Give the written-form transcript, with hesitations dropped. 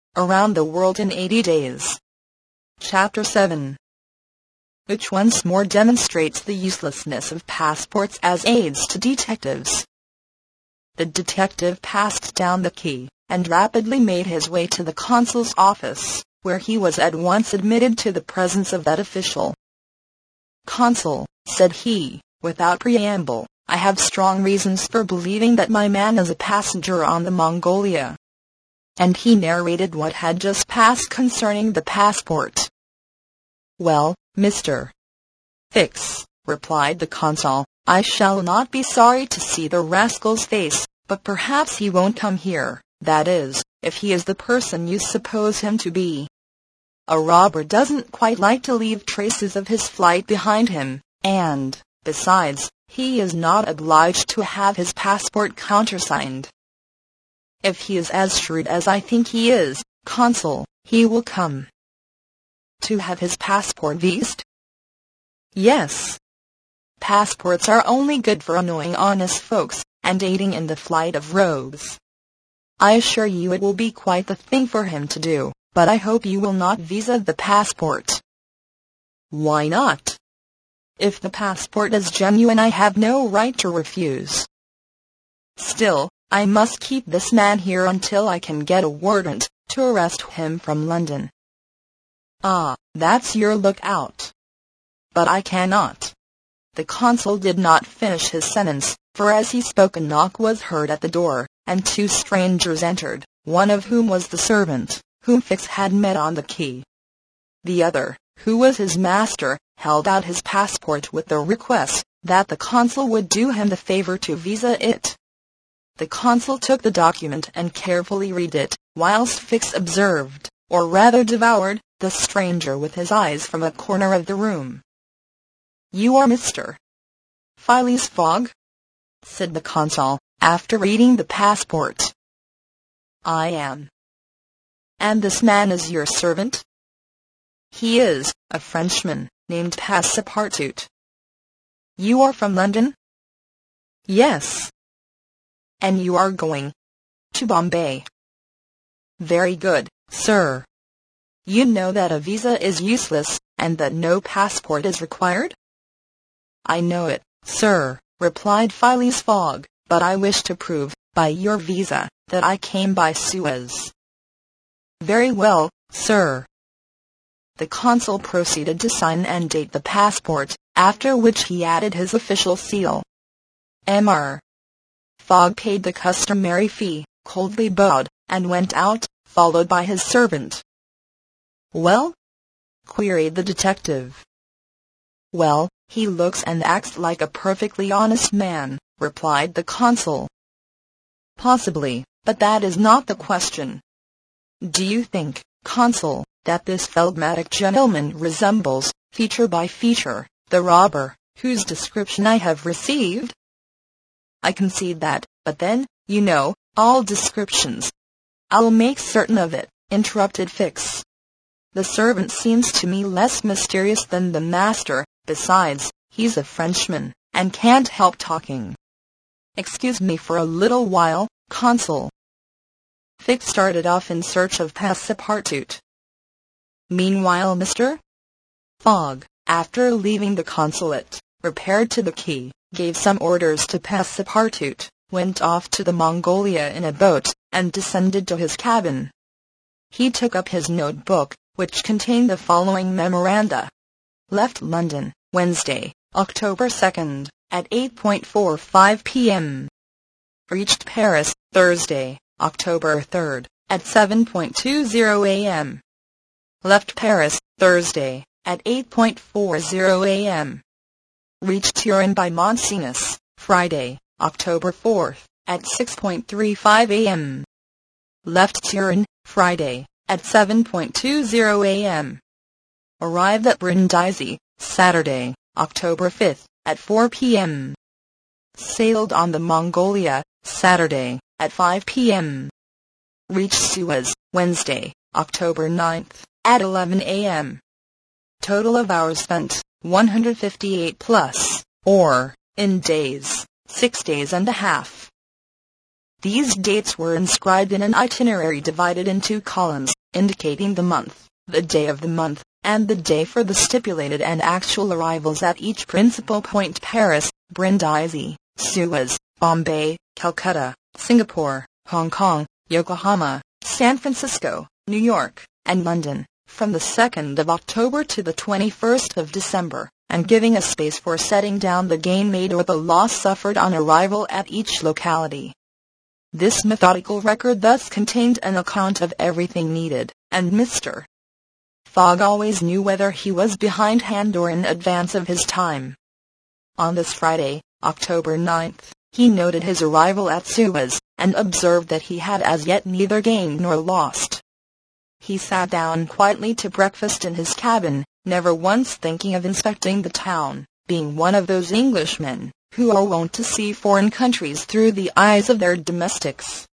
Around the World in 80 Days. Chapter 7. Which once more demonstrates the uselessness of passports as aids to detectives. The detective passed down the key, and rapidly made his way to the consul's office, where he was at once admitted to the presence of that official. "Consul," said he, without preamble, "I have strong reasons for believing that my man is a passenger on the Mongolia." And he narrated what had just passed concerning the passport. "Well, Mr. Fix," replied the consul, "I shall not be sorry to see the rascal's face, but perhaps he won't come here, that is, if he is the person you suppose him to be. A robber doesn't quite like to leave traces of his flight behind him, and, besides, he is not obliged to have his passport countersigned. If he is as shrewd as I think he is, Consul, he will come." "To have his passport vised?" "Yes. Passports are only good for annoying honest folks, and aiding in the flight of rogues. I assure you it will be quite the thing for him to do, but I hope you will not visa the passport." "Why not? If the passport is genuine, I have no right to refuse." "Still, I must keep this man here until I can get a warrant to arrest him from London." "Ah, that's your lookout." "But I cannot." The consul did not finish his sentence, for as he spoke a knock was heard at the door, and two strangers entered, one of whom was the servant, whom Fix had met on the quay. The other, who was his master, held out his passport with the request that the consul would do him the favor to visa it. The consul took the document and carefully read it, whilst Fix observed, or rather devoured, the stranger with his eyes from a corner of the room. "You are Mr. Phileas Fogg?" said the consul, after reading the passport. "I am." "And this man is your servant?" "He is, a Frenchman, named Passepartout." "You are from London?" "Yes." "And you are going to Bombay?" "Very good, sir." "You know that a visa is useless, and that no passport is required?" "I know it, sir," replied Phileas Fogg, "but I wish to prove, by your visa, that I came by Suez." "Very well, sir." The consul proceeded to sign and date the passport, after which he added his official seal. Mr. Fogg paid the customary fee, coldly bowed, and went out, followed by his servant. "Well?" queried the detective. "Well, he looks and acts like a perfectly honest man," replied the consul. "Possibly, but that is not the question. Do you think, consul, that this phlegmatic gentleman resembles, feature by feature, the robber, whose description I have received?" "I concede that, but then, you know, all descriptions—" "I'll make certain of it," interrupted Fix. "The servant seems to me less mysterious than the master. Besides, he's a Frenchman, and can't help talking. Excuse me for a little while, consul." Fix started off in search of Passepartout. Meanwhile Mr. Fogg, after leaving the consulate, repaired to the quay, gave some orders to Passepartout, went off to the Mongolia in a boat, and descended to his cabin. He took up his notebook, which contained the following memoranda. Left London, Wednesday, October 2nd, at 8:45 p.m. Reached Paris, Thursday, October 3rd, at 7:20 a.m. Left Paris, Thursday, at 8:40 a.m. Reached Turin by Moncenis, Friday, October 4th, at 6:35 a.m. Left Turin, Friday, at 7:20 a.m. Arrived at Brindisi, Saturday, October 5th, at 4 p.m. Sailed on the Mongolia, Saturday, at 5 p.m. Reached Suez, Wednesday, October 9th, at 11 a.m. Total of hours spent, 158 plus, or, in days, 6 days and a half. These dates were inscribed in an itinerary divided into columns, indicating the month, the day of the month, and the day for the stipulated and actual arrivals at each principal point: Paris, Brindisi, Suez, Bombay, Calcutta, Singapore, Hong Kong, Yokohama, San Francisco, New York, and London, from the 2nd of October to the 21st of December, and giving a space for setting down the gain made or the loss suffered on arrival at each locality. This methodical record thus contained an account of everything needed, and Mr. Fogg always knew whether he was behindhand or in advance of his time. On this Friday, October 9th, he noted his arrival at Suez, and observed that he had as yet neither gained nor lost. He sat down quietly to breakfast in his cabin, never once thinking of inspecting the town, being one of those Englishmen who are wont to see foreign countries through the eyes of their domestics.